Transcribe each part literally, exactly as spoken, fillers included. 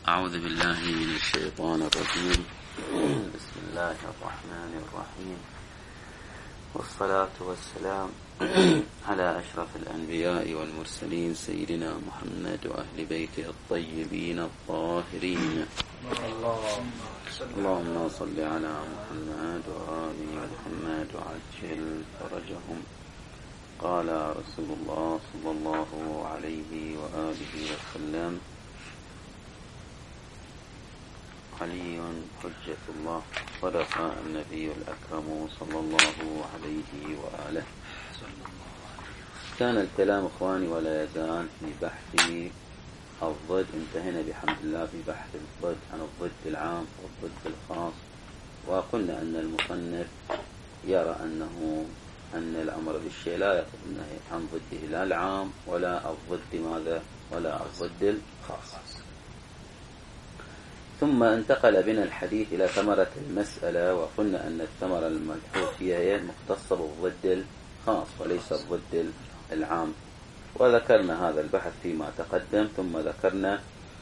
أعوذ بالله من الشيطان الرجيم. بسم الله الرحمن الرحيم، والصلاة والسلام على أشرف الأنبياء والمرسلين سيدنا محمد وأهل بيته الطيبين الطاهرين. اللهم صل على محمد وآل محمد وعجل فرجهم. قال رسول الله صلى الله عليه وآله وسلم: علي حجة الله. صدق النبي الأكرم صلى الله عليه وآله. كان الكلام إخواني ولا يزال في بحث الضد. انتهينا بحمد الله في بحث الضد عن الضد العام والضد الخاص، وقلنا أن المصنف يرى أنه أن الأمر بالشيء لا يقتضي النهي عن ضده، لا العام ولا الضد ماذا ولا الضد الخاص. ثم انتقل بنا الحديث إلى ثمرة المسألة، وقلنا أن الثمرة الملحوظ فيها هي مختصة بالضد الخاص وليس الضد العام، وذكرنا هذا البحث فيما تقدم. ثم ذكرنا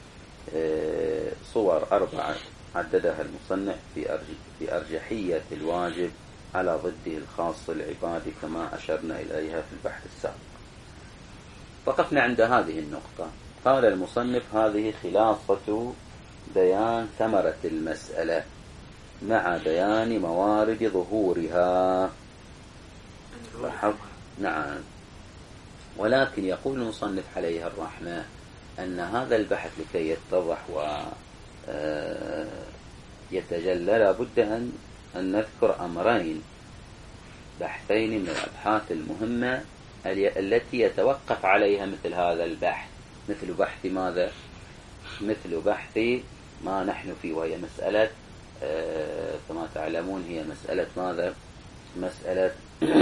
صور أربعة عددها المصنف في أرجحية الواجب على ضده الخاص العبادي كما أشرنا إليها في البحث السابق. وقفنا عند هذه النقطة. قال المصنف: هذه خلاصة بيان ثمرة المسألة مع بيان موارد ظهورها. نعم. ولكن يقول المصنف عليه الرحمة أن هذا البحث لكي يتضح ويتجلى لابد أن أن نذكر أمرين، بحثين من الأبحاث المهمة التي يتوقف عليها مثل هذا البحث، مثل بحث ماذا؟ مثل بحث ما نحن فيه، وهي مسألة آه كما تعلمون هي مسألة ماذا؟ مسألة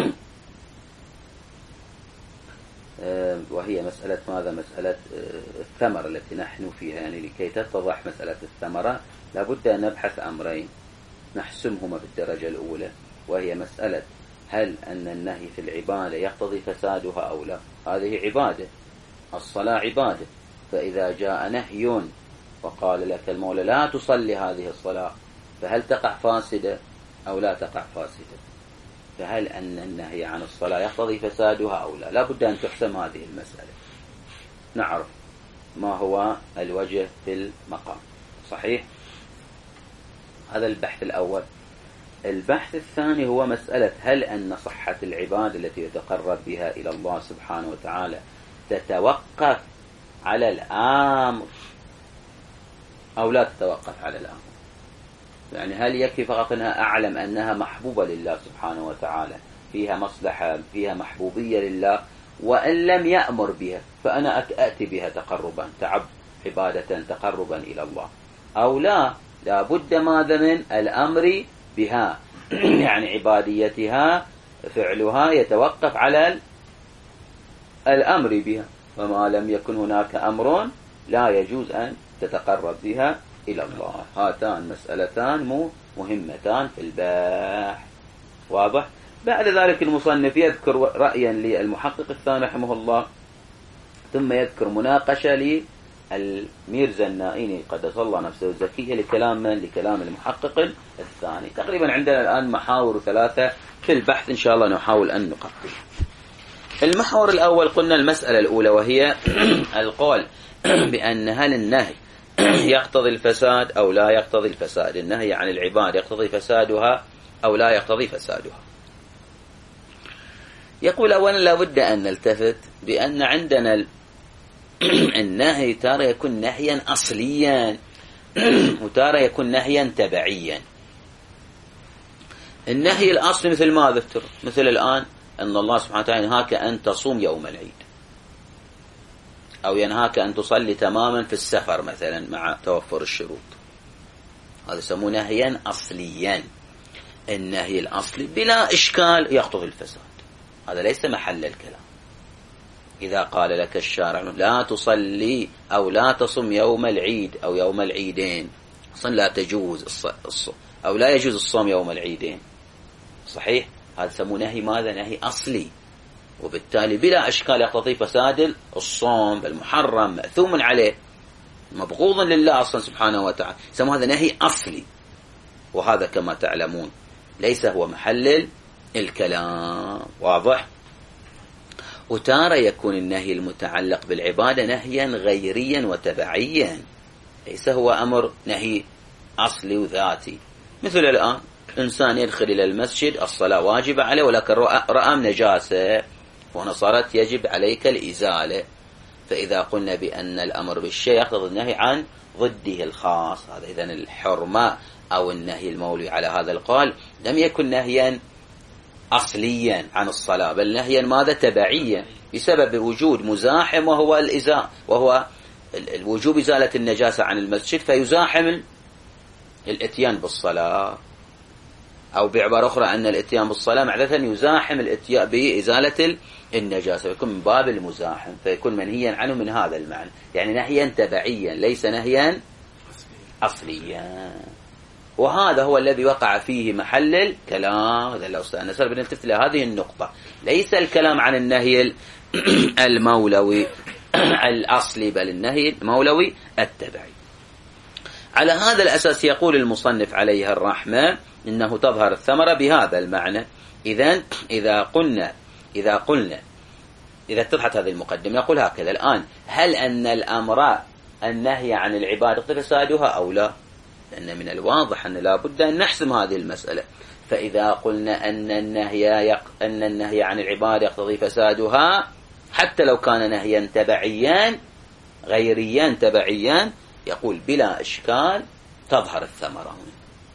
آه وهي مسألة ماذا؟ مسألة آه الثمرة التي نحن فيها. يعني لكي تتضح مسألة الثمرة لابد أن نبحث أمرين نحسمهما بالدرجة الأولى، وهي مسألة هل أن النهي في العبادة يقتضي فسادها أو لا؟ هذه عبادة، الصلاة عبادة، فإذا جاء نهي وقال لك المولى لا تصلي هذه الصلاة، فهل تقع فاسدة أو لا تقع فاسدة؟ فهل أن النهي عن الصلاة يقتضي فسادها أو لا؟ لا بد أن تحسم هذه المسألة، نعرف ما هو الوجه في المقام. صحيح؟ هذا البحث الأول. البحث الثاني هو مسألة هل أن صحة العبادة التي يتقرب بها إلى الله سبحانه وتعالى تتوقف على الأمر أو لا تتوقف على الأمر؟ يعني هل يكفي فقط أنها أعلم أنها محبوبة لله سبحانه وتعالى، فيها مصلحة، فيها محبوبية لله، وأن لم يأمر بها فأنا أتأتي بها تقربا تعب عبادة تقربا إلى الله، أو لا لا بد ماذا من الأمر بها يعني عباديتها فعلها يتوقف على الأمر بها، وما لم يكن هناك أمر لا يجوز أن تتقرب بها إلى الله. هاتان مسألتان مهمتان في البحث. واضح؟ بعد ذلك المصنف يذكر رأيا للمحقق الثاني رحمه الله، ثم يذكر مناقشة للميرزا النائيني قدس الله نفسه الزكية لكلام من؟ لكلام المحقق الثاني. تقريبا عندنا الآن محاور ثلاثة في البحث، إن شاء الله نحاول أن نقطع. المحور الأول قلنا المسألة الأولى، وهي القول بأن هل النهي يقتضي الفساد أو لا يقتضي الفساد، النهي عن العباد يقتضي فسادها أو لا يقتضي فسادها. يقول أولا لابد أن نلتفت بأن عندنا النهي تارة يكون نهيا أصليا وتارة يكون نهيا تبعيا. النهي الأصلي مثل ماذا؟ مثل الآن أن الله سبحانه وتعالى ينهاك أن تصوم يوم العيد، أو ينهاك أن تصلي تماما في السفر مثلا مع توفر الشروط، هذا يسمونه نهيا أصليا. النهي الأصلي بلا إشكال يقتضي الفساد، هذا ليس محل الكلام. إذا قال لك الشارع لا تصلي أو لا تصم يوم العيد أو يوم العيدين، أصلا لا تجوز الص... أو لا يجوز الصوم يوم العيدين، صحيح؟ هذا يسمونه نهي ماذا؟ نهي أصلي، وبالتالي بلا إشكال يقتضي فساد الصوم، المحرم مأثوم عليه. مبغوض لله أصلا سبحانه وتعالى، يسمى هذا نهي أصلي. وهذا كما تعلمون ليس هو محل الكلام، واضح؟ وتارة يكون النهي المتعلق بالعبادة نهيا غيريا وتبعيا، ليس هو أمر نهي أصلي وذاتي. مثل الآن إنسان يدخل إلى المسجد، الصلاة واجبة عليه، ولكن رأى نجاسة، وهنا صارت يجب عليك الإزالة. فإذا قلنا بأن الأمر بالشيء يقتضي النهي عن ضده الخاص، هذا إذن الحرمة أو النهي المولوي على هذا القول لم يكن نهيا أصليا عن الصلاة، بل نهيا ماذا؟ تبعيا، بسبب وجود مزاحم وهو الإزاء، وهو الوجوب إزالة النجاسة عن المسجد، فيزاحم الاتيان بالصلاة. أو بعبارة أخرى أن الاتيان بالصلاة معذرة يزاحم الاتيان بإزالة النجاسة، فيكون من باب المزاحم، فيكون منهيا عنه من هذا المعنى، يعني نهيا تبعيا ليس نهيا أصليا. وهذا هو الذي وقع فيه محل الكلام. هذا لو نسأل بنلتفت إلى هذه النقطة، ليس الكلام عن النهي المولوي الأصلي، بل النهي المولوي التبعي. على هذا الأساس يقول المصنف عليه الرحمة إنه تظهر الثمرة بهذا المعنى. إذن إذا قلنا إذا قلنا إذا اتضحت هذه المقدمة يقول هكذا الآن: هل أن الأمر النهي عن العبادة فسادها أو لا؟ لأن من الواضح أن لا بد أن نحسم هذه المسألة. فإذا قلنا أن النهي يق... أن النهي عن العبادة يقتضي فسادها، حتى لو كان نهيا تبعيا غيريا تبعيا، يقول بلا إشكال تظهر الثمرة هنا.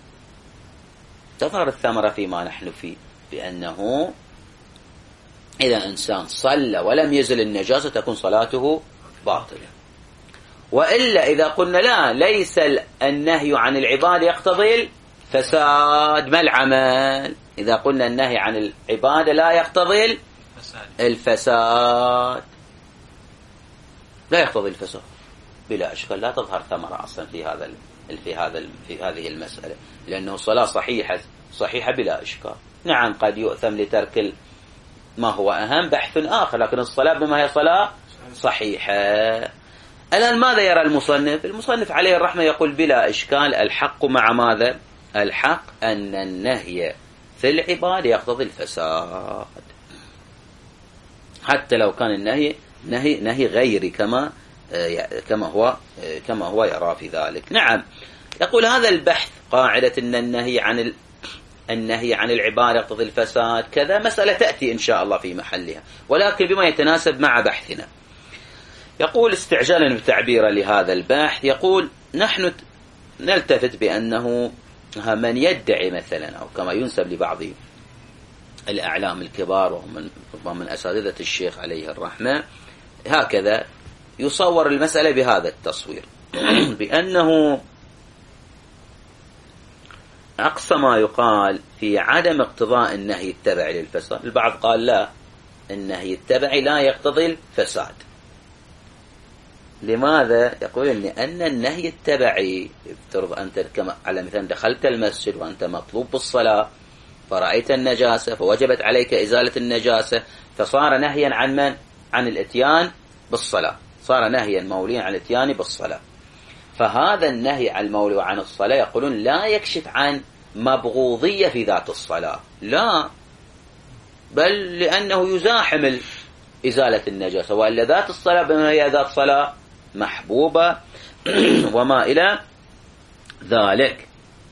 تظهر الثمرة فيما نحن فيه، بأنه إذا إنسان صلى ولم يزل النجاسة تكون صلاته باطلة. وإلا إذا قلنا لا، ليس النهي عن العبادة يقتضي الفساد، ما العمل؟ إذا قلنا النهي عن العبادة لا يقتضي الفساد، لا يقتضي الفساد، بلا إشكال لا تظهر ثمرة أصلا في هذا في هذا في هذه المسألة، لأنه صلاة صحيحة صحيحة بلا إشكال. نعم قد يؤثم لترك ما هو أهم بحث آخر، لكن الصلاة بما هي صلاة صحيحة. الآن ماذا يرى المصنف؟ المصنف عليه الرحمة يقول بلا إشكال الحق مع ماذا؟ الحق أن النهي في العبادة يقتضي الفساد، حتى لو كان النهي نهي نهي غيري كما كما هو كما هو يرى في ذلك. نعم يقول هذا البحث قاعدة أن النهي عن ال... النهي عن العبادة يقتضي الفساد كذا، مسألة تأتي إن شاء الله في محلها، ولكن بما يتناسب مع بحثنا. يقول استعجالا بتعبير لهذا البحث، يقول نحن نلتفت بأنه من يدعي مثلا، أو كما ينسب لبعض الأعلام الكبار ومن, ومن أساتذة الشيخ عليه الرحمة، هكذا يصور المسألة بهذا التصوير بأنه أقصى ما يقال في عدم اقتضاء النهي التبعي للفساد. البعض قال لا، النهي التبعي لا يقتضي الفساد. لماذا؟ يقول لأن النهي التبعي افترض أنت كما على مثلا دخلت المسجد وأنت مطلوب بالصلاة، فرأيت النجاسة فوجبت عليك إزالة النجاسة، فصار نهيا عن من؟ عن الاتيان بالصلاة، صار نهيا موليا عن الاتيان بالصلاة. فهذا النهي عن المولي عن الصلاة يقولون لا يكشف عن مبغوضية في ذات الصلاة، لا، بل لأنه يزاحم إزالة النجاسة، وإلا ذات الصلاة بما هي ذات صلاة محبوبة وما إلى ذلك.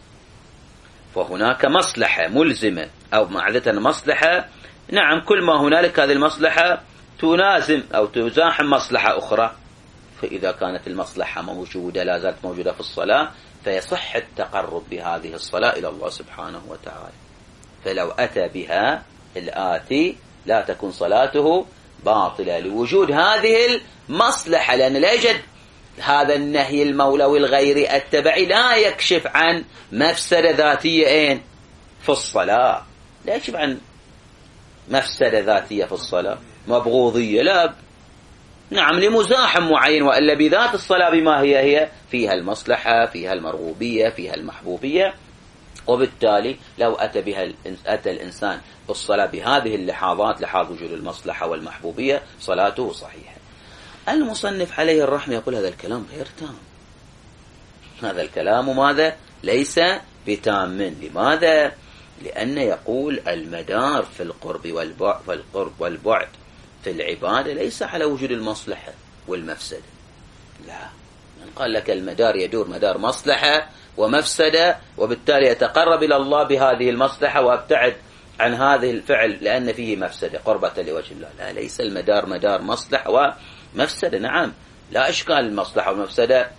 فهناك مصلحة ملزمة أو معدة مصلحة، نعم كل ما هنالك هذه المصلحة تنازم أو تزاحم مصلحة أخرى. فإذا كانت المصلحة موجودة لا زالت موجودة في الصلاة، فيصح التقرب بهذه الصلاة إلى الله سبحانه وتعالى. فلو أتى بها الآتي لا تكون صلاته باطلة لوجود هذه المصلحة، لأن لا يوجد هذا النهي المولوي الغيري التبعي لا يكشف عن مفسدة ذاتية إين في الصلاة، لا يكشف عن مفسدة ذاتية في الصلاة مبغوضية، لا، نعم لمزاحم معين، وإلا بذات الصلاة بما هي هي فيها المصلحة، فيها المرغوبية، فيها المحبوبية. وبالتالي لو أتى بها أتى الإنسان بالصلاة بهذه اللحاظات، لحاظ وجود المصلحة والمحبوبية، صلاته صحيحة. المصنف عليه الرحمة يقول هذا الكلام غير تام، هذا الكلام ماذا؟ ليس بتام. لماذا؟ لأن يقول المدار في القرب والبعد, في القرب والبعد في العبادة ليس على وجود المصلحة والمفسدة، لا، من قال لك المدار يدور مدار مصلحة ومفسدة، وبالتالي يتقرب إلى الله بهذه المصلحة وابتعد عن هذه الفعل لأن فيه مفسدة قربة لوجه الله. لا، ليس المدار مدار مصلحة ومفسدة. نعم، لا إشكال، المصلحة والمفسدة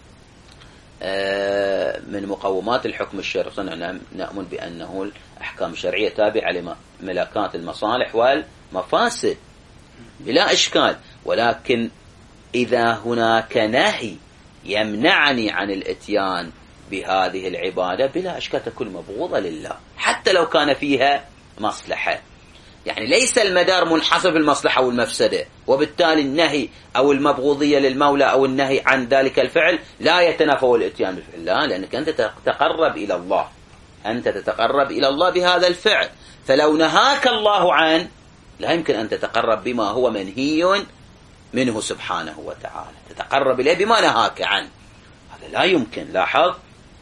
من مقومات الحكم الشرعي، نؤمن بأنه الأحكام الشرعية تابعة لملكات المصالح والمفاسد بلا إشكال، ولكن إذا هناك نهي يمنعني عن الاتيان بهذه العبادة بلا إشكال تكون مبغوضة لله حتى لو كان فيها مصلحة. يعني ليس المدار منحصر في المصلحة والمفسدة، وبالتالي النهي أو المبغوضية للمولى أو النهي عن ذلك الفعل لا يتنافى الاتيان بالفعل، لا، لأنك أنت تتقرب إلى الله، أنت تتقرب إلى الله بهذا الفعل، فلو نهاك الله عنه لا يمكن أن تتقرب بما هو منهي منه سبحانه وتعالى، تتقرب إليه بما نهاك عنه، هذا لا يمكن. لاحظ،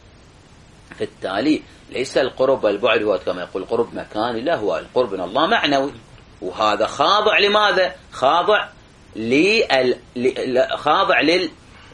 في التالي ليس القرب والبعد هو كما يقول قرب مكاني، لا، هو القرب من الله معنوي، وهذا خاضع لماذا؟ خاضع لل خاضع لل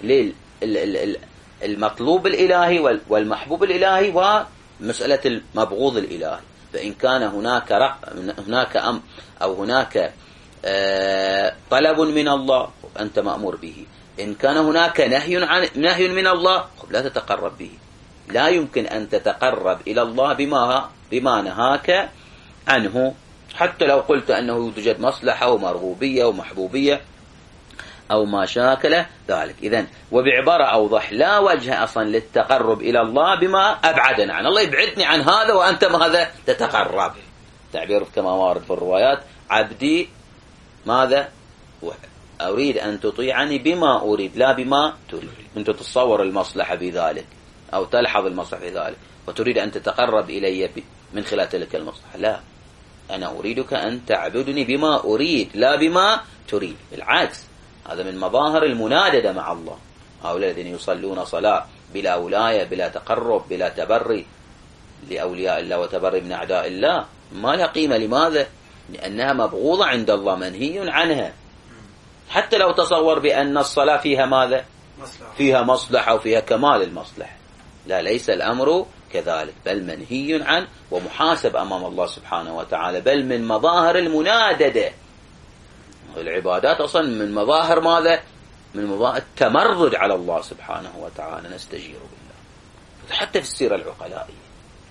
لل المطلوب الإلهي والمحبوب الإلهي ومسألة المبغوض الإلهي. فإن كان هناك رق... هناك أم أو هناك آه طلب من الله أنت مأمور به، إن كان هناك نهي عن نهي من الله لا تتقرب به، لا يمكن أن تتقرب إلى الله بما بما نهاك عنه، حتى لو قلت أنه توجد مصلحة ومرغوبية ومحبوبية أو ما شاكل ذلك. إذن وبعبارة أوضح، لا وجه أصلا للتقرب إلى الله بما أبعدنا عن الله، يبعدني عن هذا وأنت ماذا تتقرب. تعبير كما وارد في الروايات، عبدي ماذا أريد أن تطيعني بما أريد لا بما تريد. أنت تتصور المصلحة بذلك أو تلحظ المصلحة بذلك وتريد أن تتقرب إلي من خلال تلك المصلحة، لا، أنا أريدك أن تعبدني بما أريد لا بما تريد. بالعكس، هذا من مظاهر المناددة مع الله. هؤلاء الذين يصلون صلاة بلا ولاية بلا تقرب بلا تبري لأولياء الله وتبري من أعداء الله ما لها قيمة. لماذا؟ لأنها مبغوضة عند الله، منهي عنها. حتى لو تصور بأن الصلاة فيها ماذا؟ فيها مصلحة وفيها كمال المصلحة، لا، ليس الأمر كذلك، بل منهي عنه ومحاسب أمام الله سبحانه وتعالى، بل من مظاهر المناددة. العبادات أصلا من مظاهر ماذا؟ من مظاهر التمرد على الله سبحانه وتعالى، نستجير بالله. حتى في السيرة العقلائية،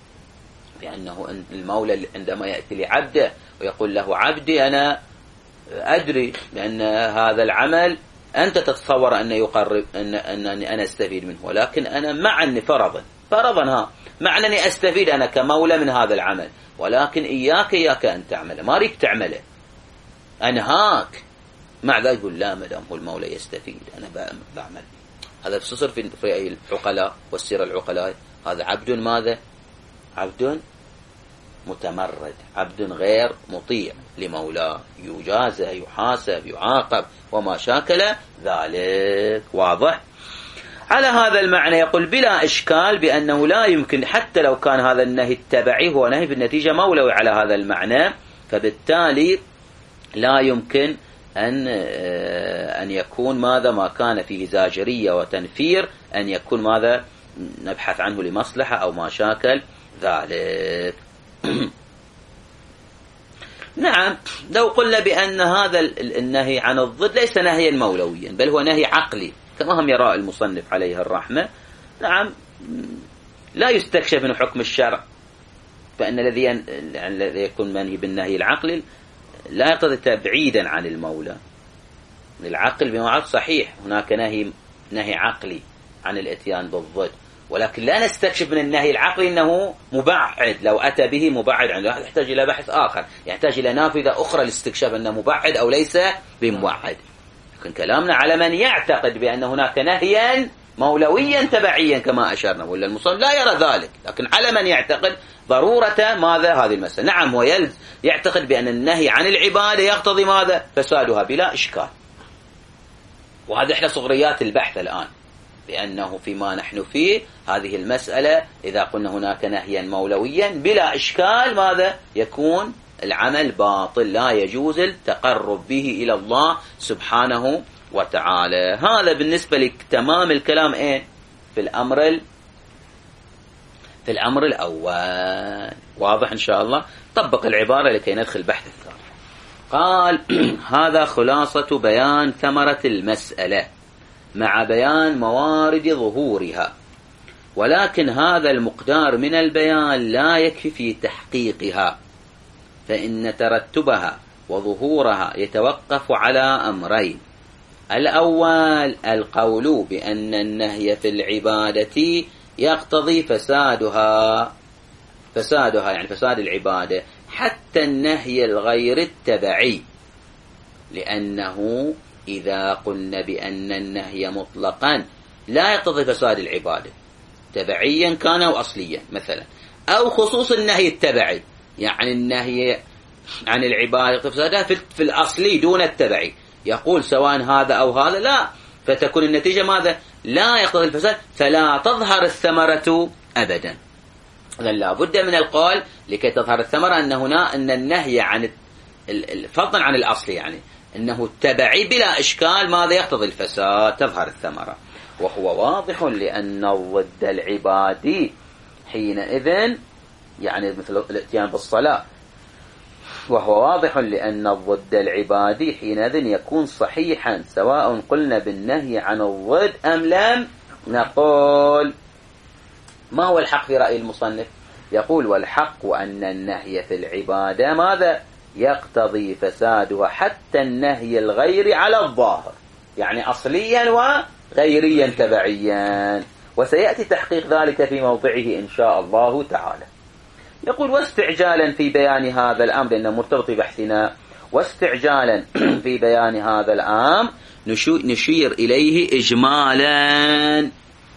بأنه المولى عندما يأتي لعبده ويقول له عبدي أنا أدري بأن هذا العمل أنت تتصور أن يقرب أن أنني أنا أستفيد منه، ولكن أنا مع أني فرضا فرضا ها مع أنني أستفيد أنا كمولى من هذا العمل، ولكن إياك إياك أن تعمله، ما أريد تعمله، أنهاك. مع ذلك يقول لا، مدام هو المولى يستفيد أنا بعمل. هذا تصير في في العقلاء والسيرة العقلاء، هذا عبد ماذا؟ عبد متمرد، عبد غير مطيع لمولاه، يجازى يحاسب يعاقب وما شاكل ذلك. واضح؟ على هذا المعنى يقول بلا إشكال بأنه لا يمكن، حتى لو كان هذا النهي التبعي هو نهي بالنتيجة مولوي على هذا المعنى، فبالتالي لا يمكن أن أن يكون ماذا ما كان فيه زاجرية وتنفير أن يكون ماذا نبحث عنه لمصلحة أو ما شاكل ذلك. نعم، لو قلنا بأن هذا النهي عن الضد ليس نهيا مولويا بل هو نهي عقلي كما هم يرى المصنف عليه الرحمة، نعم، لا يستكشف من حكم الشرع، فإن الذي الذي يكون منهي بالنهي العقلي لا يقتضي تبعيدا عن المولى. العقل بمعنى صحيح هناك نهي نهي عقلي عن الاتيان بالضد، ولكن لا نستكشف من النهي العقلي أنه مبعد، لو أتى به مبعد عنه يحتاج إلى بحث آخر، يحتاج إلى نافذة أخرى لاستكشاف أنه مبعد أو ليس بمبعد. لكن كلامنا على من يعتقد بأن هناك نهيا مولويا تبعيا كما أشرنا، ولا المصنف لا يرى ذلك، لكن على من يعتقد ضرورة ماذا هذه المسألة. نعم، هو يعتقد بأن النهي عن العبادة يقتضي ماذا؟ فسادها بلا إشكال، وهذا إحدى صغريات البحث الآن، لأنه فيما نحن فيه هذه المسألة إذا قلنا هناك نهيا مولويا بلا إشكال ماذا يكون؟ العمل باطل، لا يجوز التقرب به إلى الله سبحانه وتعالى. هذا بالنسبة لتمام الكلام إيه؟ في الأمر في الأمر الأول. واضح إن شاء الله؟ طبق العبارة لكي ندخل البحث الثاني. قال هذا خلاصة بيان ثمرة المسألة مع بيان موارد ظهورها، ولكن هذا المقدار من البيان لا يكفي في تحقيقها، فإن ترتبها وظهورها يتوقف على أمرين: الأول القول بأن النهي في العبادة يقتضي فسادها فسادها يعني فساد العبادة حتى النهي الغير التبعي، لأنه إذا قلنا بأن النهي مطلقا لا يقتضي فساد العبادة تبعيا كان أو أصليا مثلا، أو خصوص النهي التبعي يعني النهي عن العبادة فسادها في الأصلي دون التبعي، يقول سواء هذا أو هذا لا، فتكون النتيجة ماذا؟ لا يقتضي الفساد، فلا تظهر الثمرة أبدا. إذن لا بد من القول لكي تظهر الثمرة أن هنا أن النهي عن فضلا عن الأصل يعني أنه التبعي بلا إشكال ماذا يقتضي الفساد، تظهر الثمرة. وهو واضح لأن الضد العبادي حينئذ يعني مثل الاتيان بالصلاة، وهو واضح لأن الضد العبادي حينئذ يكون صحيحا سواء قلنا بالنهي عن الضد أم لم نقول. ما هو الحق في رأي المصنف؟ يقول والحق أن النهي في العبادة ماذا؟ يقتضي فسادها حتى النهي الغير على الظاهر، يعني أصليا وغيريا تبعيا، وسيأتي تحقيق ذلك في موضعه إن شاء الله تعالى. يقول واستعجالا في بيان هذا الأمر، لأنه مرتبط ببحثنا، واستعجالا في بيان هذا الأمر نشير إليه إجمالا،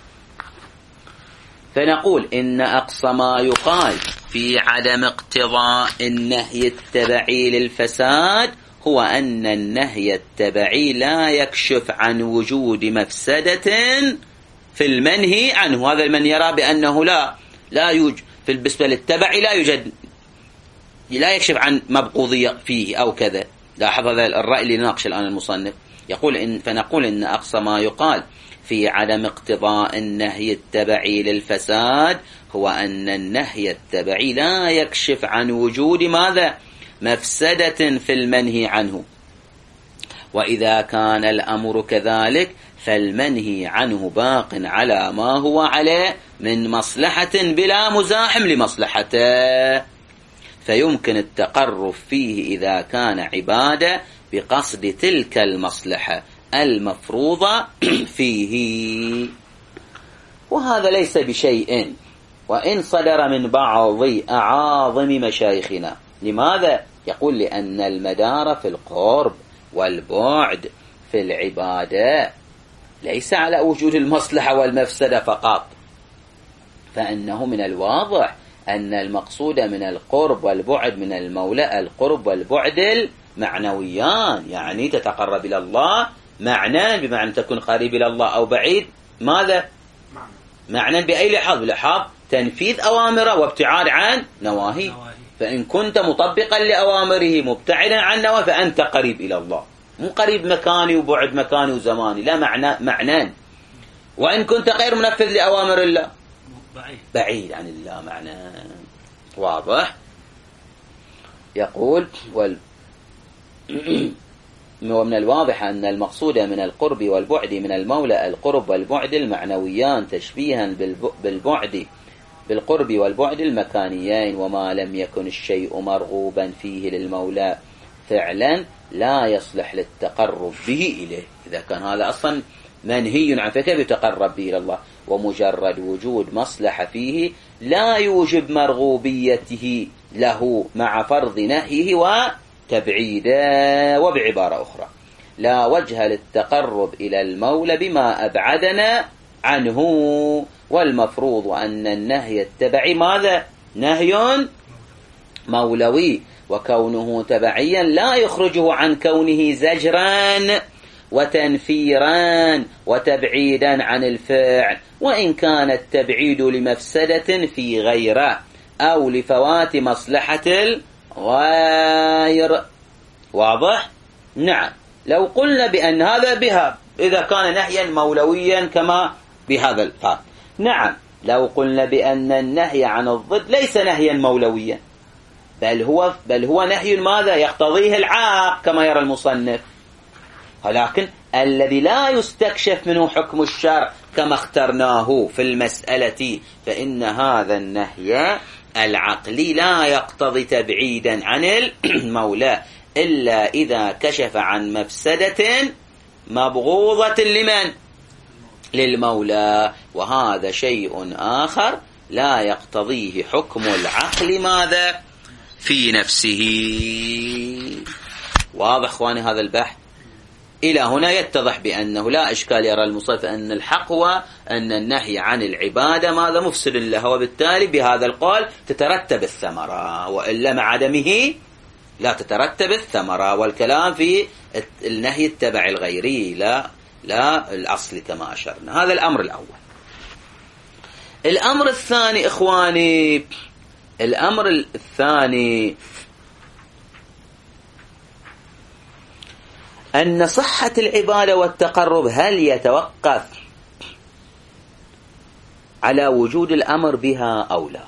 فنقول إن أقصى ما يقال في عدم اقتضاء النهي التبعي للفساد هو أن النهي التبعي لا يكشف عن وجود مفسدة في المنهي عنه. هذا من يرى بأنه لا لا يوجد في بالنسبة للتبعي لا يوجد لا يكشف عن مبغوضية فيه أو كذا. لاحظ هذا الرأي اللي ناقش الآن المصنف. يقول إن فنقول إن أقصى ما يقال في عدم اقتضاء النهي التبعي للفساد هو أن النهي التبعي لا يكشف عن وجود ماذا؟ مفسدة في المنهي عنه، وإذا كان الأمر كذلك فالمنهي عنه باق على ما هو عليه من مصلحة بلا مزاحم لمصلحته، فيمكن التقرب فيه إذا كان عبادة بقصد تلك المصلحة المفروضة فيه. وهذا ليس بشيء وإن صدر من بعض أعاظم مشايخنا. لماذا؟ يقول لأن المدار في القرب والبعد في العبادة ليس على وجود المصلحة والمفسدة فقط، فإنه من الواضح أن المقصود من القرب والبعد من المولى القرب والبعد المعنويان، يعني تتقرب إلى الله معنى بمعنى تكون قريب إلى الله أو بعيد ماذا؟ معنى بأي لحاظ؟ بلحاظ تنفيذ أوامره وابتعاد عن نواهيه، فإن كنت مطبقا لأوامره مبتعدا عن نواهيه فأنت قريب إلى الله، مو قريب مكاني وبعد مكاني وزماني، لا معنى معنى. وإن كنت غير منفذ لأوامر الله بعيد, بعيد عن الله معنى. واضح؟ يقول وال ومن الواضح أن المقصود من القرب والبعد من المولى القرب والبعد المعنويان تشبيها بالبعد بالقرب والبعد المكانيين، وما لم يكن الشيء مرغوبا فيه للمولى فعلا لا يصلح للتقرب به إليه. إذا كان هذا أصلا منهي عن فكيف يتقرب به إلى الله؟ ومجرد وجود مصلحة فيه لا يوجب مرغوبيته له مع فرض نهيه وتبعيده. وبعبارة أخرى لا وجه للتقرب إلى المولى بما أبعدنا عنه، والمفروض أن النهي التبعي ماذا؟ نهي مولوي، وكونه تبعيا لا يخرجه عن كونه زجرا وتنفيرا وتبعيدا عن الفعل، وإن كان التبعيد لمفسدة في غيره أو لفوات مصلحة الغير. واضح؟ نعم. لو قلنا بأن هذا بها إذا كان نهيا مولويا كما بهذا الفعل، نعم. لو قلنا بأن النهي عن الضد ليس نهيا مولويا، بل هو بل هو نهي ماذا يقتضيه العاق كما يرى المصنف، ولكن الذي لا يستكشف منه حكم الشرع كما اخترناه في المسألة، فإن هذا النهي العقلي لا يقتضي تبعيدا عن المولى إلا إذا كشف عن مفسدة مبغوضة لمن؟ للمولى، وهذا شيء آخر لا يقتضيه حكم العقل ماذا؟ في نفسه. واضح اخواني هذا البحث؟ إلى هنا يتضح بأنه لا إشكال يرى المصنف أن الحق هو أن النهي عن العبادة ماذا؟ مفسد لها، وبالتالي بهذا القول تترتب الثمرة، وإلا مع عدمه لا تترتب الثمرة. والكلام في النهي التبع الغيري لا لا الأصل كما أشرنا. هذا الأمر الأول. الأمر الثاني إخواني، الأمر الثاني أن صحة العبادة والتقرب هل يتوقف على وجود الأمر بها أو لا؟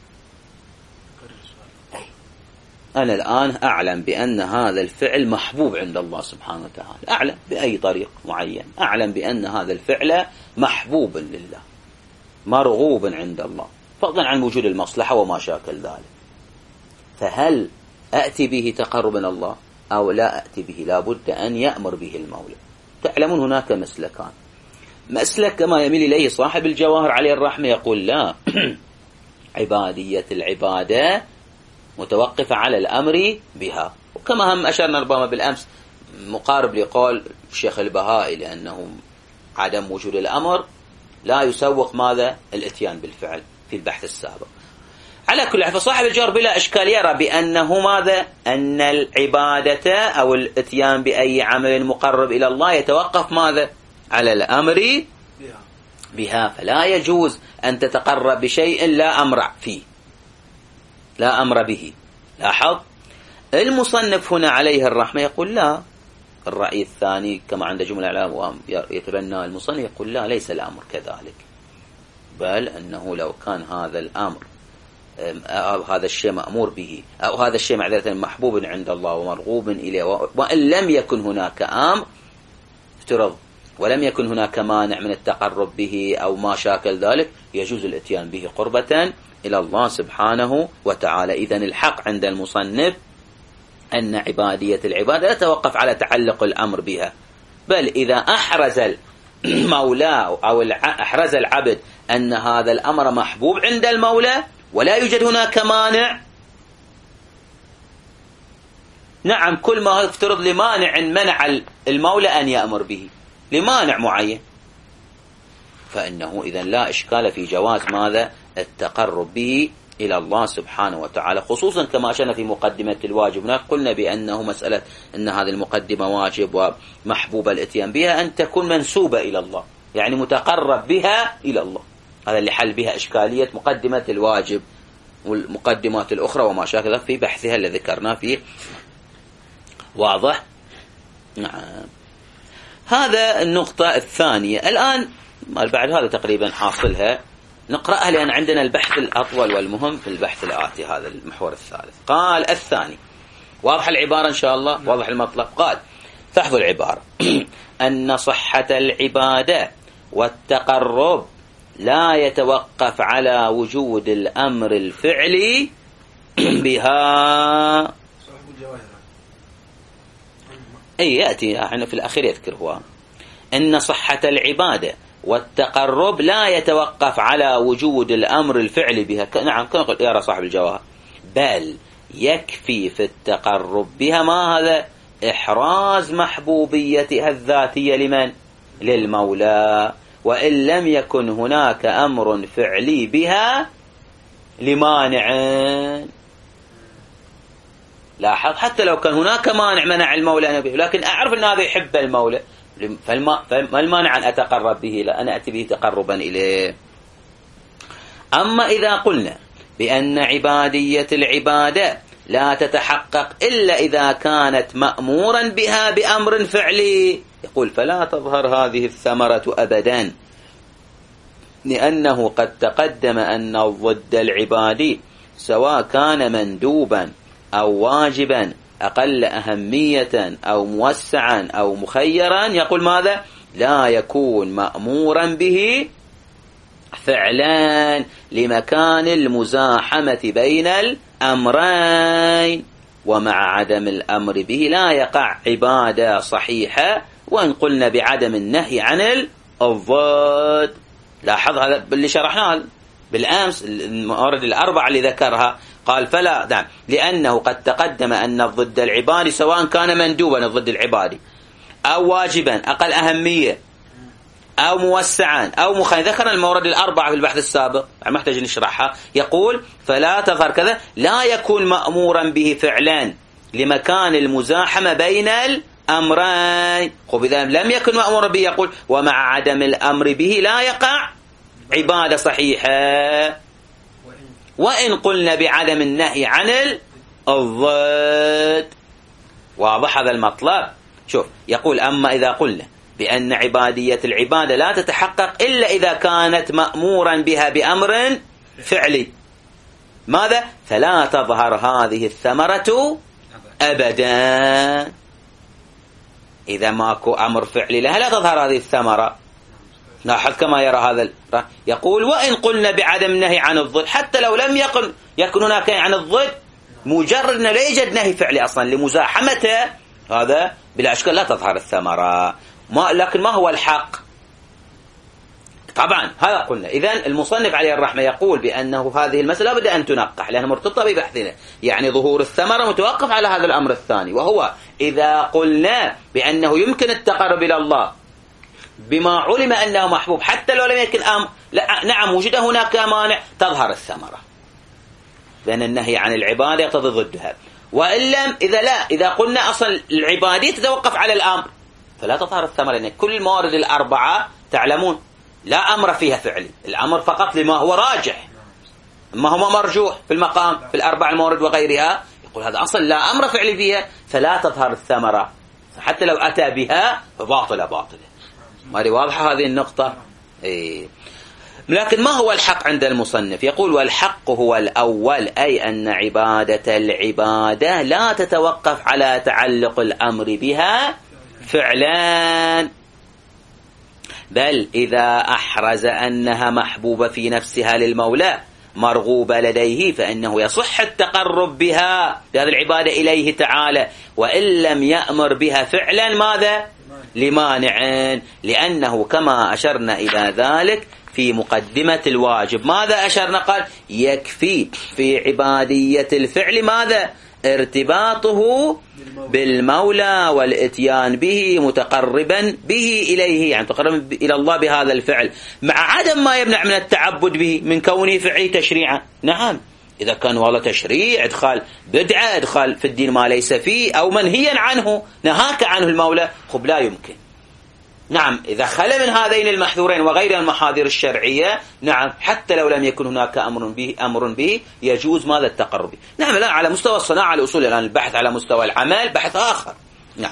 أنا الآن أعلم بأن هذا الفعل محبوب عند الله سبحانه وتعالى، أعلم بأي طريق معين، أعلم بأن هذا الفعل محبوب لله مرغوب عند الله فضلا عن وجود المصلحة وما شاكل ذلك، فهل أأتي به تقربا الله أو لا أأتي به؟ لا بد أن يأمر به المولى. تعلمون هناك مسلكان، مسلك كما يميل إليه صاحب الجواهر عليه الرحمة يقول لا عبادية العبادة متوقفة على الأمر بها، وكما هم أشرنا ربما بالأمس مقارب لقول الشيخ البهائي لأنه عدم وجود الأمر لا يسوق ماذا؟ الاتيان بالفعل في البحث السابق. على كل حال فصاحب الجوهر بلا إشكال يرى بأنه ماذا؟ أن العبادة أو الاتيان بأي عمل مقرب إلى الله يتوقف ماذا؟ على الأمر بها، فلا يجوز أن تتقرب بشيء لا أمر فيه، لا أمر به. لاحظ المصنف هنا عليه الرحمة يقول لا، الرأي الثاني كما عند جملة العلماء يتبنى المصنف يقول لا، ليس الأمر كذلك، بل أنه لو كان هذا الأمر أو هذا الشيء مأمور به أو هذا الشيء معذرة محبوب عند الله ومرغوب إليه، وإن لم يكن هناك أمر افترض ولم يكن هناك مانع من التقرب به أو ما شاكل ذلك، يجوز الاتيان به قربة إلى الله سبحانه وتعالى. إذن الحق عند المصنف أن عبادية العبادة لا تتوقف على تعلق الأمر بها، بل إذا أحرز المولى أو أحرز العبد أن هذا الأمر محبوب عند المولى ولا يوجد هناك مانع، نعم كل ما يفترض لمانع منع المولى أن يأمر به لمانع معين، فإنه إذن لا إشكال في جواز ماذا؟ التقرب به إلى الله سبحانه وتعالى، خصوصا كما أشرنا في مقدمة الواجب. هناك قلنا بأنه مسألة أن هذه المقدمة واجب ومحبوب الاتيان بها أن تكون منسوبة إلى الله، يعني متقرب بها إلى الله، هذا اللي حل بها إشكالية مقدمة الواجب والمقدمات الأخرى وما شاكل في بحثها اللي ذكرنا فيه. واضح؟ نعم. هذا النقطة الثانية. الآن بعد هذا تقريبا حاصلها نقرأها لأن عندنا البحث الأطول والمهم في البحث الآتي، هذا المحور الثالث. قال الثاني، واضح العبارة إن شاء الله، واضح المطلب. قال فاحفظ العبارة أن صحة العبادة والتقرب لا يتوقف على وجود الأمر الفعلي بها. أي يأتي يعني في الأخير يذكر هو أن صحة العبادة والتقرب لا يتوقف على وجود الأمر الفعلي بها. نعم كما قلت يرى صاحب الجواهر، بل يكفي في التقرب بها ما هذا؟ إحراز محبوبيتها الذاتية لمن؟ للمولى، وإن لم يكن هناك أمر فعلي بها لمانع. لاحظ حتى لو كان هناك مانع منع المولى به، لكن أعرف أن هذا يحب المولى، فالما فما المانع أن أتقرب به؟ لا، أنا أتي به تقربا إليه. أما إذا قلنا بأن عبادية العبادة لا تتحقق إلا إذا كانت مأمورا بها بأمر فعلي، يقول فلا تظهر هذه الثمرة أبدا، لأنه قد تقدم أن الضد العبادي سواء كان مندوبا أو واجبا أقل أهمية أو موسعا أو مخيرا، يقول ماذا؟ لا يكون مأمورا به فعلا لمكان المزاحمة بين الأمرين، ومع عدم الأمر به لا يقع عبادة صحيحة، وإن قلنا بعدم النهي عن الضد. لاحظ هذا اللي شرحناه بالأمس، الموارد الأربعة اللي ذكرها، قال فلا نعم لأنه قد تقدم أن الضد العبادي سواء كان مندوبا الضد العبادي أو واجبا أقل أهمية أو موسعا أو مخيرا، ذكر المورد الأربعة في البحث السابق محتاج نشرحها، يقول فلا تظهر كذا لا يكون مأمورا به فعلا لمكان المزاحمة بين الأمرين. خب إذا لم يكن مأمورا به يقول ومع عدم الأمر به لا يقع عبادة صحيحة، وإن قلنا بعدم النهي عن الضد. واضح هذا المطلب؟ شوف يقول أما إذا قلنا بأن عبادية العبادة لا تتحقق إلا إذا كانت مأمورا بها بأمر فعلي، ماذا؟ فلا تظهر هذه الثمرة أبدا. إذا ماكو أمر فعلي لها لا تظهر هذه الثمرة. لاحظ كما يرى هذا، يقول وإن قلنا بعدم النهي عن الضد، حتى لو لم يكن يكن هناك عن الضد، مجرد أن لا يوجد نهي فعلي أصلا لمزاحمته، هذا بلا أشكال لا تظهر الثمرة. ما لكن ما هو الحق؟ طبعا هذا قلنا. إذن المصنف عليه الرحمة يقول بأنه هذه المسألة بدأ أن تنقح لأنها مرتبطة ببحثنا، يعني ظهور الثمرة متوقف على هذا الأمر الثاني، وهو إذا قلنا بأنه يمكن التقرب إلى الله بما علم أنه محبوب حتى لو لم يكن أمر، نعم وجد هناك مانع، تظهر الثمرة، لأن النهي عن العبادة يقتضي ضدها. وإن لم إذا لا إذا قلنا أصل العبادة تتوقف على الأمر فلا تظهر الثمرة، لأن كل الموارد الأربعة تعلمون لا أمر فيها فعلي، الأمر فقط لما هو راجح، ما هو مرجوح في المقام في الأربع الموارد وغيرها، يقول هذا أصل لا أمر فعلي فيها فلا تظهر الثمرة، حتى لو أتى بها فباطلة باطلة. ما دي واضحة هذه النقطة؟ إيه. لكن ما هو الحق عند المصنف؟ يقول والحق هو الأول، أي أن عبادة العبادة لا تتوقف على تعلق الأمر بها فعلا، بل إذا أحرز أنها محبوبة في نفسها للمولى مرغوبة لديه فإنه يصح التقرب بها بهذه العبادة إليه تعالى، وإن لم يأمر بها فعلا ماذا؟ لمانع، لأنه كما أشرنا إلى ذلك في مقدمة الواجب، ماذا أشرنا؟ قال يكفي في عبادية الفعل ماذا؟ ارتباطه بالمولى والاتيان به متقربا به إليه، يعني متقربا إلى الله بهذا الفعل، مع عدم ما يمنع من التعبد به من كونه فعله تشريعا. نعم إذا كان والله تشريع إدخال بدعة إدخال في الدين ما ليس فيه أو منهيا عنه نهاك عنه المولى، خب لا يمكن. نعم إذا خلى من هذين المحذورين وغير المحاذير الشرعية، نعم حتى لو لم يكن هناك أمر به أمر به يجوز ماذا؟ التقرب. نعم لا على مستوى الصناعة الأصول، الآن البحث على مستوى العمل بحث آخر. نعم.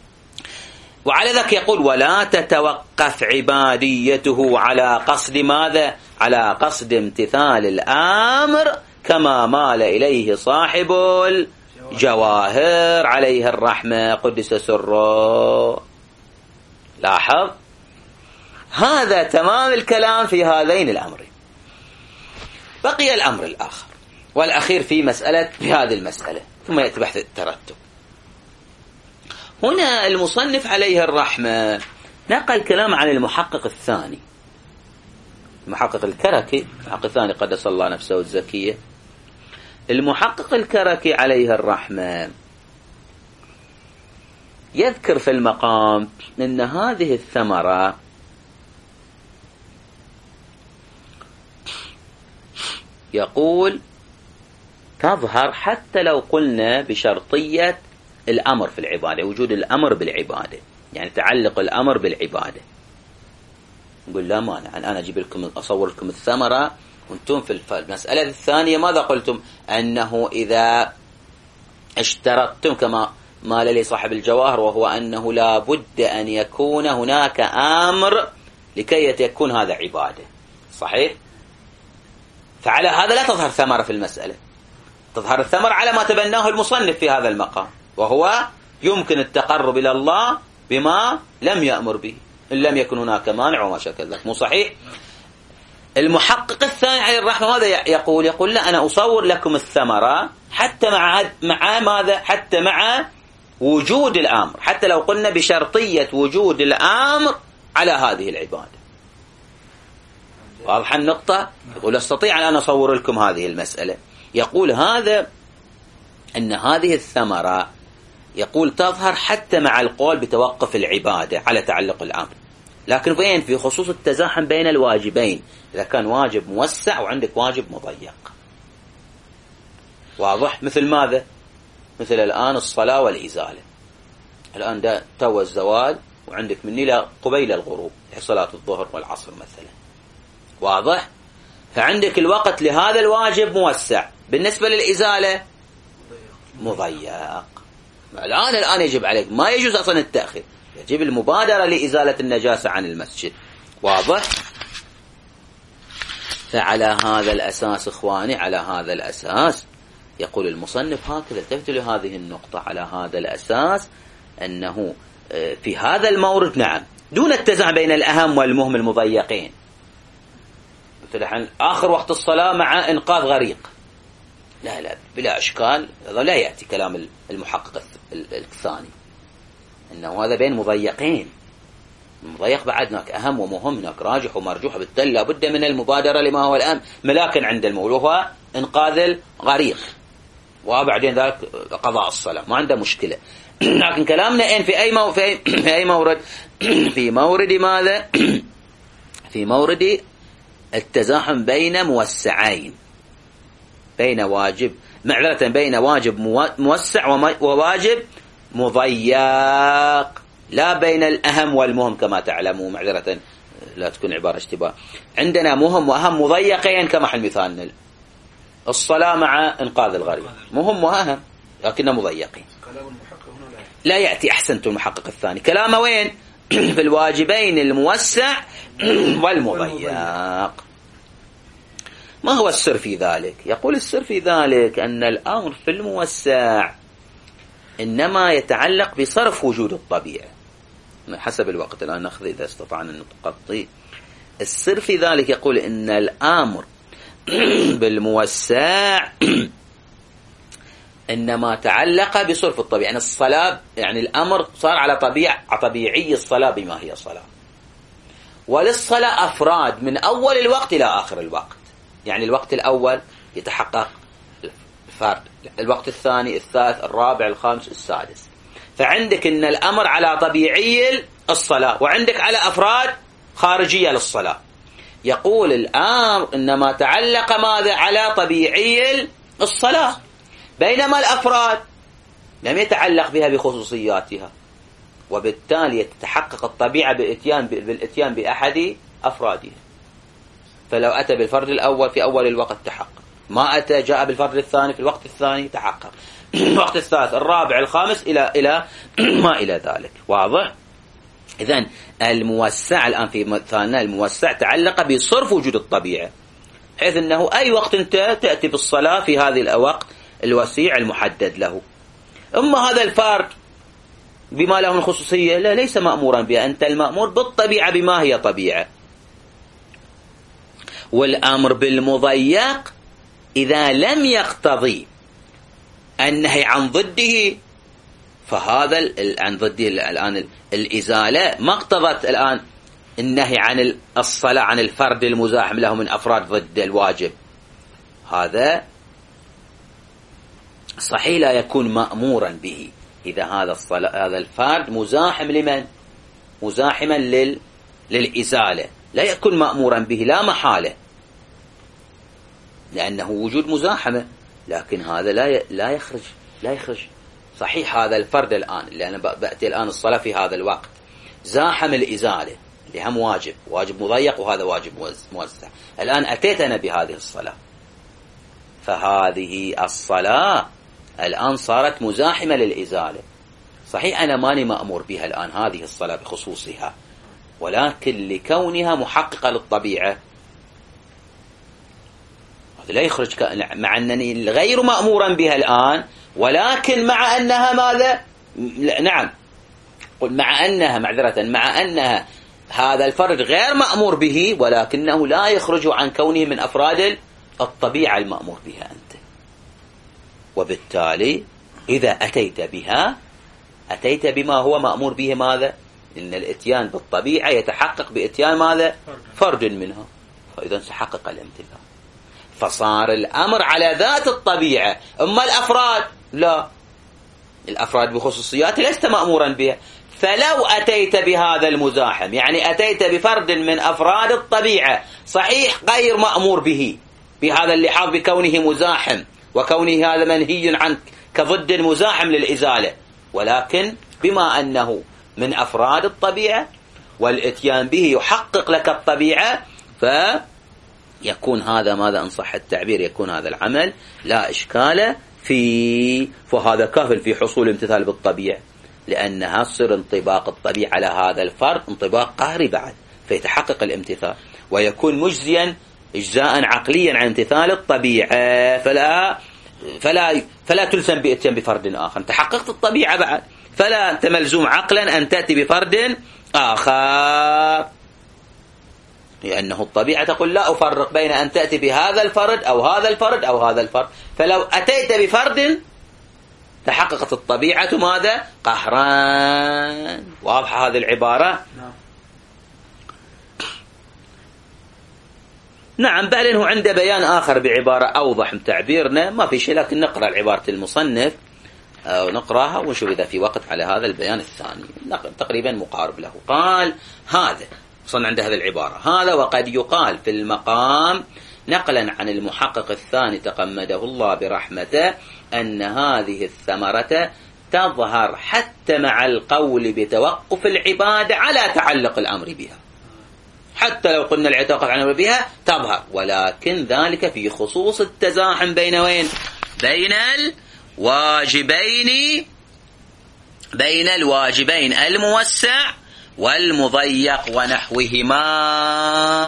وعلى ذلك يقول ولا تتوقف عباديته على قصد ماذا؟ على قصد امتثال الأمر كما مال إليه صاحب الجواهر عليه الرحمة قدس سره. لاحظ هذا تمام الكلام في هذين الأمرين. بقي الأمر الآخر والأخير في مسألة في هذه المسألة، ثم يأتي بحث الترتب. هنا المصنف عليه الرحمة نقل كلام عن المحقق الثاني، المحقق الكركي، المحقق الثاني قدس الله نفسه الزكية. المحقق الكركي عليه الرحمة يذكر في المقام أن هذه الثمرة يقول تظهر حتى لو قلنا بشرطية الأمر في العبادة، وجود الأمر بالعبادة. يعني تعلق الأمر بالعبادة. نقول لا مانع، أنا أجيب لكم أصور لكم الثمرة وأنتم في المسألة الثانية ماذا قلتم؟ أنه إذا اشترطتم كما مال لي صاحب الجواهر، وهو أنه لا بد أن يكون هناك أمر لكي يكون هذا عبادة، صحيح؟ فعلى هذا لا تظهر ثمرة في المسألة، تظهر الثمرة على ما تبناه المصنف في هذا المقام، وهو يمكن التقرب إلى الله بما لم يأمر به إن لم يكن هناك مانع وما شاكل ذلك. مو صحيح؟ المحقق الثاني عليه الرحمة ماذا يقول؟ يقول لا، أنا أصور لكم الثمرة حتى مع مع ماذا؟ حتى مع وجود الأمر، حتى لو قلنا بشرطية وجود الأمر على هذه العبادة. واضح النقطة؟ يقول استطيع أن أصور لكم هذه المسألة. يقول هذا أن هذه الثمرة يقول تظهر حتى مع القول بتوقف العبادة على تعلق الأمر، لكن وين؟ في خصوص التزاحم بين الواجبين، إذا كان واجب موسع وعندك واجب مضيق. واضح؟ مثل ماذا؟ مثل الآن الصلاة والإزالة. الآن ده تو الزوال وعندك مني إلى قبيل الغروب صلاة الظهر والعصر مثلا. واضح؟ فعندك الوقت لهذا الواجب موسع، بالنسبة للإزالة مضيق. الآن الآن يجب عليك، ما يجوز أصلا التأخير، يجب المبادرة لإزالة النجاسة عن المسجد. واضح؟ فعلى هذا الأساس إخواني، على هذا الأساس يقول المصنف هكذا، التفتوا لهذه النقطة، على هذا الأساس أنه في هذا المورد نعم دون التزاحم بين الأهم والمهم المضيقين، مثل آخر وقت الصلاة مع إنقاذ غريق، لا لا بلا أشكال، هذا لا يأتي كلام المحقق الثاني، إنه هذا بين مضيقين، المضيق بعد هناك أهم ومهم، هناك راجح ومرجوح، بالتالي لابد من المبادرة لما هو الأهم ملاكا عند المولى، وهو إنقاذ الغريق، وبعدين ذلك قضاء الصلاة، ما عنده مشكلة. لكن كلامنا إن في أي مو في أي, في أي مورد؟ في مورد ماذا؟ في مورد التزاحم بين موسعين، بين واجب معذرة بين واجب موسع وواجب مضيق، لا بين الأهم والمهم كما تعلمون، معذرة لا تكون عبارة اشتباه. عندنا مهم وأهم مضيقين كما حل مثالنا الصلاة مع إنقاذ الغريق، مهم وأهم لكنه مضيقين. لا يأتي أحسنت المحقق الثاني كلامه وين؟ في الواجبين الموسع والمضيق. ما هو السر في ذلك؟ يقول السر في ذلك أن الأمر في الموسع إنما يتعلق بصرف وجود الطبيعة حسب الوقت، الآن نأخذ إذا استطعنا أن نغطي. السر في ذلك يقول إن الأمر بالموسع إنما تعلق بصرف الطبيعة، يعني الصلاة، يعني الأمر صار على طبيعة طبيعي الصلاة بما هي صلاة، وللصلاة أفراد من أول الوقت إلى آخر الوقت، يعني الوقت الأول يتحقق الفرد، الوقت الثاني الثالث الرابع الخامس السادس. فعندك إن الأمر على طبيعي الصلاة، وعندك على أفراد خارجية للصلاة. يقول الأمر إنما تعلق ماذا؟ على طبيعي الصلاة، بينما الأفراد لم يتعلق بها بخصوصياتها، وبالتالي تتحقق الطبيعة بالإتيان بالإتيان بأحد أفرادها. فلو أتى بالفرد الأول في أول الوقت تحقق، ما أتى جاء بالفرد الثاني في الوقت الثاني تحقق، الوقت الثالث الرابع الخامس إلى إلى ما إلى ذلك. واضح؟ إذن الموسع الآن في مثالنا الموسع تعلق بصرف وجود الطبيعة، حيث أنه أي وقت أنت تأتي بالصلاة في هذه الوقت الوسيع المحدد له. أما هذا الفرد بما له من خصوصية لا، ليس مأمورا بها، أنت المأمور بالطبيعة بما هي طبيعة. والأمر بالمضيق إذا لم يقتضي النهي عن ضده، فهذا عن ضده الآن الإزالة ما اقتضت الآن النهي عن الصلاة عن الفرد المزاحم له من أفراد ضد الواجب، هذا صحيح لا يكون مأمورا به إذا هذا الصلاة هذا الفرد مزاحم لمن؟ مزاحما لل للإزالة، لا يكون مأمورا به لا محالة، لأنه وجود مزاحمة، لكن هذا لا لا يخرج لا يخرج صحيح هذا الفرد الآن اللي أنا بأتي الآن الصلاة في هذا الوقت زاحم الإزالة اللي هم واجب واجب مضيق وهذا واجب موسع، الآن أتيت أنا بهذه الصلاة، فهذه الصلاة الآن صارت مزاحمة للإزالة. صحيح أنا ماني مأمور بها الآن هذه الصلاة بخصوصها، ولكن لكونها محققة للطبيعة هذا لا يخرج مع أنني غير مأمورا بها الآن، ولكن مع أنها ماذا؟ نعم قل مع أنها معذرة مع أنها هذا الفرد غير مأمور به، ولكنه لا يخرج عن كونه من أفراد الطبيعة المأمور بها أنت. وبالتالي إذا أتيت بها أتيت بما هو مأمور به ماذا؟ إن الإتيان بالطبيعة يتحقق بإتيان ماذا؟ فرد منها، فإذا سحقق الامتثال، فصار الأمر على ذات الطبيعة. أما الأفراد لا، الأفراد بخصوصيات لست مأمورا بها. فلو أتيت بهذا المزاحم يعني أتيت بفرد من أفراد الطبيعة صحيح غير مأمور به بهذا اللحاظ بكونه مزاحم وكونه هذا منهي عنه كضد مزاحم للإزالة، ولكن بما أنه من أفراد الطبيعة والإتيان به يحقق لك الطبيعة، فيكون هذا ماذا إن صح التعبير يكون هذا العمل لا إشكال فيه، فهذا كافل في حصول امتثال بالطبيعة، لأنها تصير انطباق الطبيعة على هذا الفرد انطباق قهري بعد، فيتحقق الامتثال ويكون مجزيا إجزاء عقليا عن امتثال الطبيعة، فلا فلا فلا تلزم بإتيان بفرد آخر، تحققت الطبيعة بعد، فلا أنت ملزوم عقلا أن تأتي بفرد آخر، لأنه الطبيعة تقول لا أفرق بين أن تأتي بهذا الفرد أو هذا الفرد أو هذا الفرد، فلو أتيت بفرد تحققت الطبيعة ماذا؟ قهران. واضحة هذه العبارة؟ نعم. بل إنه عنده بيان آخر بعبارة أوضح من تعبيرنا، ما في شيء، لكن نقرأ العبارة المصنف أو نقرأها ونشوف إذا في وقت على هذا البيان الثاني تقريبا مقارب له. قال هذا وصلنا عند هذه العبارة، هذا وقد يقال في المقام نقلا عن المحقق الثاني تقمده الله برحمته أن هذه الثمرة تظهر حتى مع القول بتوقف العبادة على تعلق الأمر بها، حتى لو قلنا العتاق عن الأمر بها تظهر، ولكن ذلك في خصوص التزاحم بين وين؟ بين الواجبين بين الواجبين الموسع والمضيق ونحوهما.